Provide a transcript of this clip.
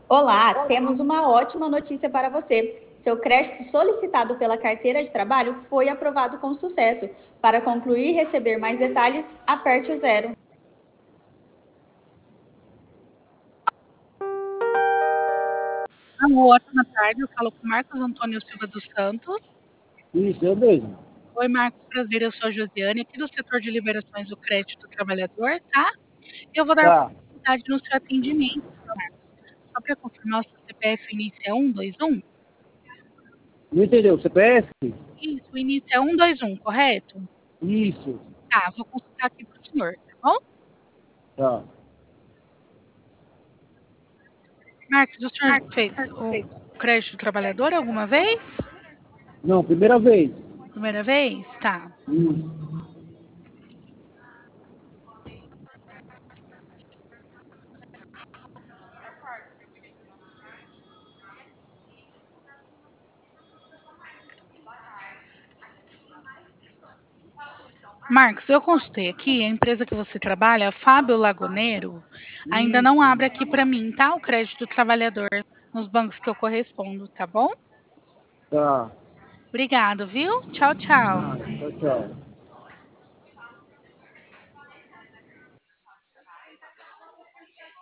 Olá, temos uma ótima notícia para você. Seu crédito solicitado pela carteira de trabalho foi aprovado com sucesso. Para concluir e receber mais detalhes, aperte o zero. Alô, ótima tarde. Eu falo com Marcos Antônio Silva dos Santos. Isso, eu mesmo. Oi, Marcos, prazer. Eu sou a Josiane, aqui do setor de liberações do crédito do trabalhador, tá? Eu vou dar Tá. continuidade no seu atendimento, tá, Marcos? Só para confirmar, o seu CPF início é 121? Não entendeu? CPF? Isso, o início é 121, correto? Isso. Tá, vou consultar aqui para o senhor, tá bom? Tá. Marcos, o senhor fez o crédito do trabalhador alguma vez? Não, primeira vez. Primeira vez? Tá. Isso. Marcos, eu consultei aqui, a empresa que você trabalha, Fábio Lagoneiro, ainda não Isso. abre aqui para mim, tá? O crédito do trabalhador nos bancos que eu correspondo, tá bom? Tá. Obrigado, viu? Tchau, tchau. Tchau, tchau.